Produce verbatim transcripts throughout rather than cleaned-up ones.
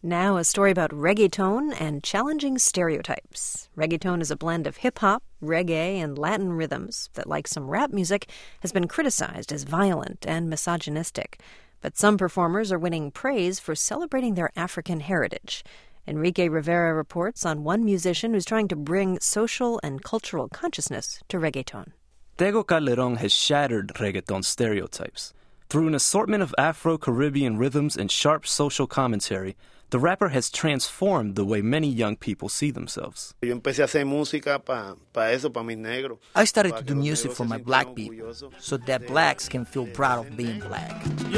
Now, a story about reggaeton and challenging stereotypes. Reggaeton is a blend of hip-hop, reggae, and Latin rhythms that, like some rap music, has been criticized as violent and misogynistic. But some performers are winning praise for celebrating their African heritage. Enrique Rivera reports on one musician who's trying to bring social and cultural consciousness to reggaeton. Tego Calderón has shattered reggaeton stereotypes. Through an assortment of Afro-Caribbean rhythms and sharp social commentary, the rapper has transformed the way many young people see themselves. I started to do music for my black people, so that blacks can feel proud of being black.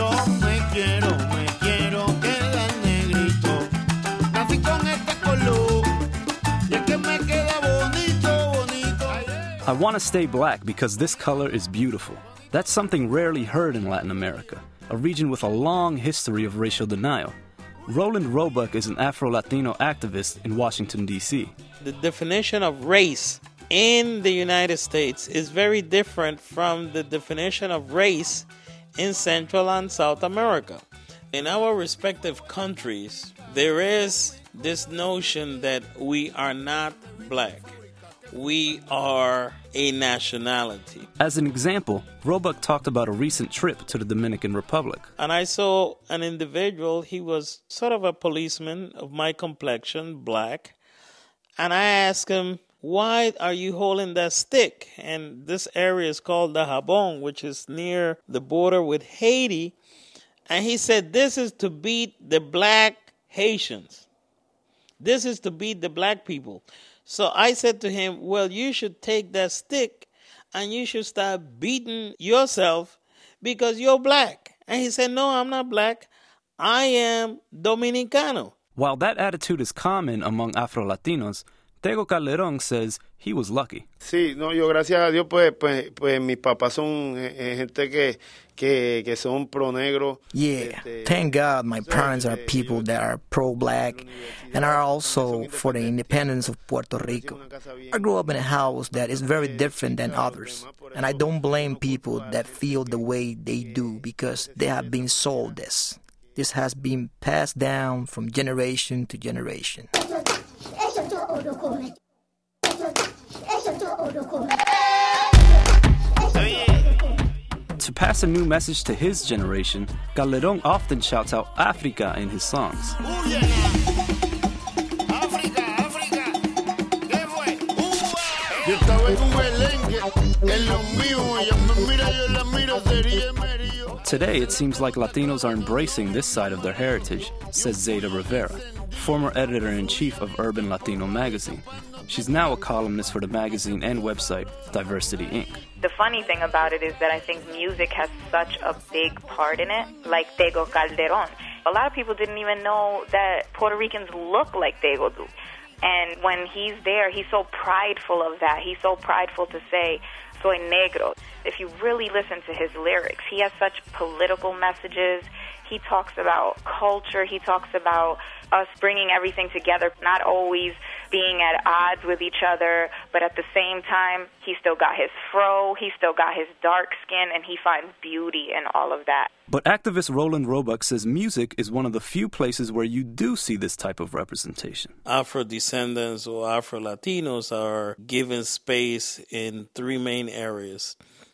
I want to stay black because this color is beautiful. That's something rarely heard in Latin America, a region with a long history of racial denial. Roland Roebuck is an Afro-Latino activist in Washington, D C The definition of race in the United States is very different from the definition of race in Central and South America. In our respective countries, there is this notion that we are not black. We are a nationality. As an example, Roebuck talked about a recent trip to the Dominican Republic. And I saw an individual, he was sort of a policeman of my complexion, black. And I asked him, why are you holding that stick? And this area is called the Jabón, which is near the border with Haiti. And he said, this is to beat the black Haitians. This is to beat the black people. So I said to him, well, you should take that stick and you should start beating yourself because you're black. And he said, no, I'm not black. I am Dominicano. While that attitude is common among Afro-Latinos, Tego Calderón says he was lucky. Sí, no, yo gracias a Dios, pues, pues, pues mis papás son eh, gente que, que, que son pro-negro. Yeah, thank God my parents are people that are pro-black and are also for the independence of Puerto Rico. I grew up in a house that is very different than others, and I don't blame people that feel the way they do because they have been sold this. This has been passed down from generation to generation. To pass a new message to his generation, Calderón often shouts out Africa in his songs. Today, it seems like Latinos are embracing this side of their heritage, says Zeta Rivera, former editor-in-chief of Urban Latino magazine. She's now a columnist for the magazine and website Diversity Incorporated. The funny thing about it is that I think music has such a big part in it, like Tego Calderón. A lot of people didn't even know that Puerto Ricans look like Tego do. And when he's there, he's so prideful of that. He's so prideful to say, soy negro. If you really listen to his lyrics, he has such political messages. He talks about culture. He talks about us bringing everything together, not always being at odds with each other, but at the same time, he still got his fro, he still got his dark skin, and he finds beauty in all of that. But activist Roland Roebuck says music is one of the few places where you do see this type of representation. Afro-descendants or Afro-Latinos are given space in three main areas: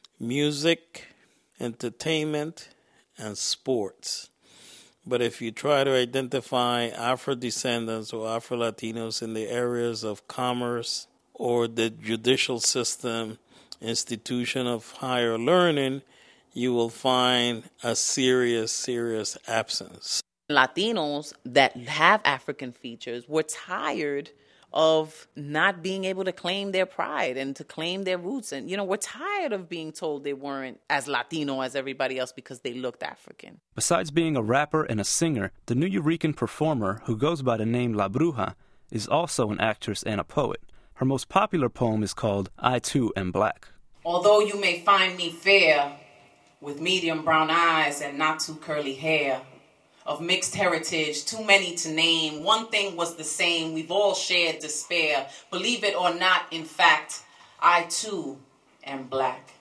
music, entertainment, and sports. But if you try to identify Afro-descendants or Afro-Latinos in the areas of commerce or the judicial system, institution of higher learning, you will find a serious, serious absence. Latinos that have African features were tired of not being able to claim their pride and to claim their roots. And, you know, we're tired of being told they weren't as Latino as everybody else because they looked African. Besides being a rapper and a singer, the New Eurekan performer, who goes by the name La Bruja, is also an actress and a poet. Her most popular poem is called I Too Am Black. Although you may find me fair, with medium brown eyes and not too curly hair, of mixed heritage, too many to name. One thing was the same, we've all shared despair. Believe it or not, in fact, I too am black.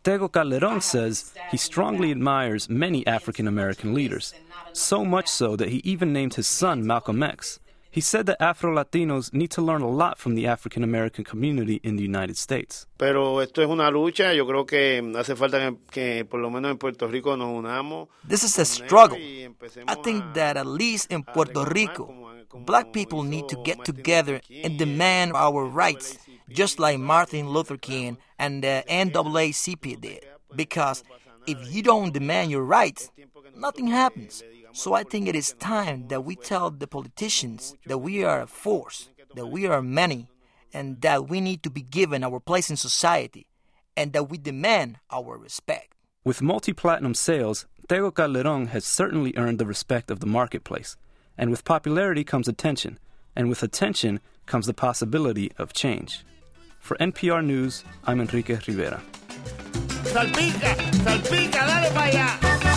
Tego Calderon says he strongly admires many African American leaders, so much so that he even named his son Malcolm X. He said that Afro-Latinos need to learn a lot from the African American community in the United States. Pero esto es una lucha, yo creo que hace falta que, que por lo menos en Puerto Rico nos unamos. This is a struggle. I think that at least in Puerto Rico, black people need to get together and demand our rights, just like Martin Luther King and the N double A C P did. Because if you don't demand your rights, nothing happens. So I think it is time that we tell the politicians that we are a force, that we are many, and that we need to be given our place in society, and that we demand our respect. With multi-platinum sales, Tego Calderon has certainly earned the respect of the marketplace. And with popularity comes attention, and with attention comes the possibility of change. For N P R News, I'm Enrique Rivera. Salpica, salpica, dale para allá.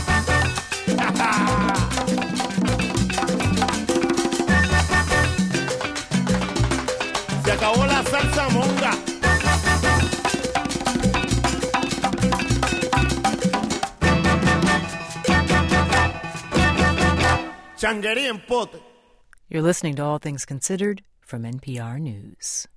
Se acabó la salsa monga. Changuería en pote. You're listening to All Things Considered from N P R News.